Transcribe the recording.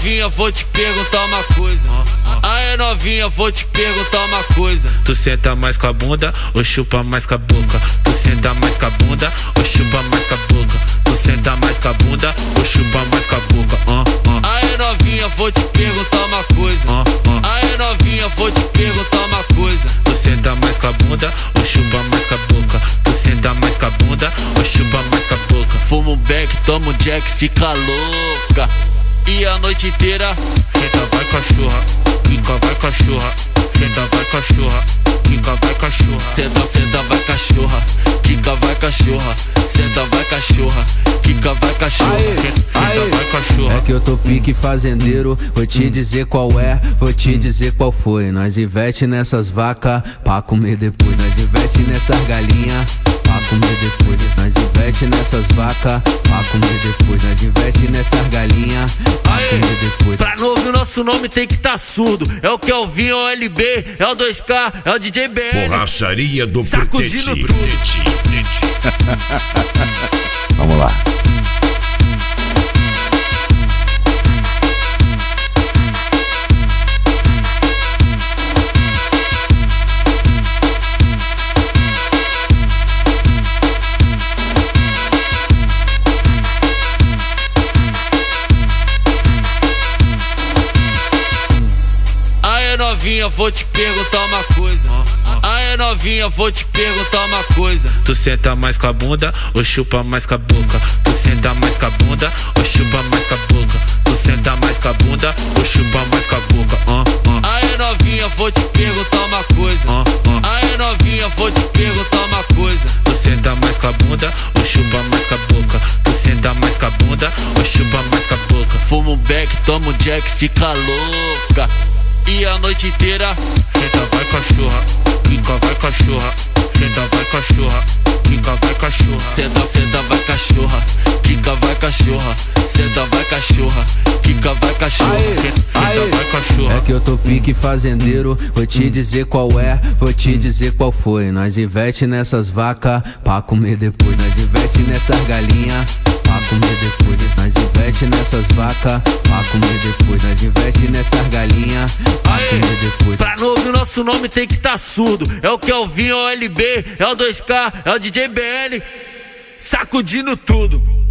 novinha, vou te perguntar uma coisa. Aê novinha, vou te perguntar uma coisa. Tu senta mais com a bunda ou chupa mais com a boca? Tu senta mais com a bunda ou chupa mais com a boca? Tu senta mais com a bunda ou chupa mais com a boca? Aê novinha, vou te perguntar uma coisa. Aê novinha, vou te perguntar uma coisa. Tu senta mais com a bunda ou chupa mais com a boca? Tu senta mais com a bunda ou chupa mais com a boca? Fuma um beck, toma um jack, fica louca. E a noite inteira senta vai cachorra, quica vai cachorra. Senta vai cachorra, quica vai cachorra. Senta, senta vai cachorra, quica vai cachorra. Senta vai cachorra, quica vai cachorra. Senta vai cachorra. É que eu tô pique fazendeiro, vou te dizer qual é, vou te dizer qual foi. Nós investe nessas vacas pra comer depois. Nós investe nessas galinhas pra comer depois. Nós investe nessas vacas pra comer depois. Nós investe nessas galinhas pra comer depois. Pra não ouvir o nosso nome tem que tá surdo. É o Kelvin, é o LB, é o 2K, é o DJ BN. Borracharia do sacudindo Pretete. tudo. Vamos lá. Aê novinha, vou te perguntar uma coisa. Aê novinha, vou te perguntar uma coisa. Tu senta mais com a bunda ou chupa mais com a boca? Tu senta mais com a bunda ou chupa mais com a boca? Tu senta mais com a bunda ou chupa mais com a boca? Aê novinha, vou te perguntar uma coisa. Aê novinha, vou te perguntar uma coisa. Tu senta mais com a bunda ou chupa mais com a boca? Tu senta mais com a bunda ou chupa mais com a boca? Fuma um beck, toma um jack, fica louca. E a noite inteira senta vai cachorra, quica vai cachorra. Senta vai cachorra, quica vai cachorra. Senta, senta vai cachorra, quica vai cachorra. Senta vai cachorra, quica vai cachorra. Senta vai cachorra. É que eu tô pique fazendeiro, vou te dizer qual é, vou te dizer qual foi. Nós investe nessas vacas pra comer depois. Nós investe nessas galinhas pra comer depois. Nós investe nessas vacas pra comer depois. Nós investe nessas galinhas pra comer depois. Pra não ouvir o nosso nome tem que tá surdo. É o Kelvin, é o LB, é o 2K, é o DJ BN. Sacudindo tudo.